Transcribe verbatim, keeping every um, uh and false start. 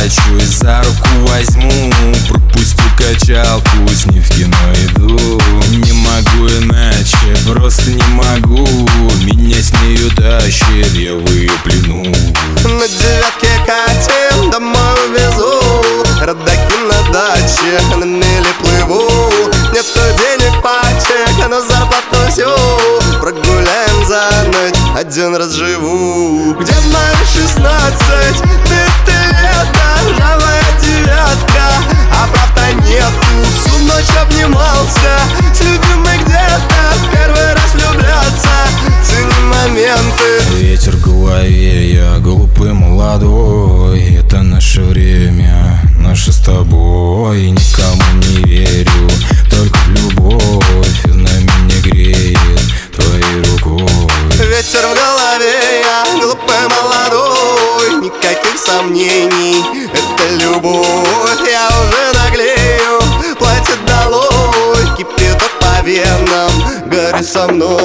заплачу и за руку возьму. Пропустю качалку, с ней в кино иду. Не могу иначе, просто не могу. Меня с нею тащит, я в ее плену. На девятке катим, домой увезу. Родаки на даче, на мели плыву. Нету денег пачек, на зарплату всю. Прогуляем за ночь, один раз живу. Где мои шестнадцать, ты, ты лето, ржавая девятка, а правда нету. Всю ночь обнимался с любимой где-то. Первый раз влюбляться, цени моменты. Ветер в голове, я глупый молодой. Это наше время, наше с тобой. Никому не верю, только в любовь. Она меня греет твоей рукой. Ветер в голове, я глупый молодой. Никаких сомнений, это любовь. Я уже наглею, платье долой. Кипит по венам, гори со мной.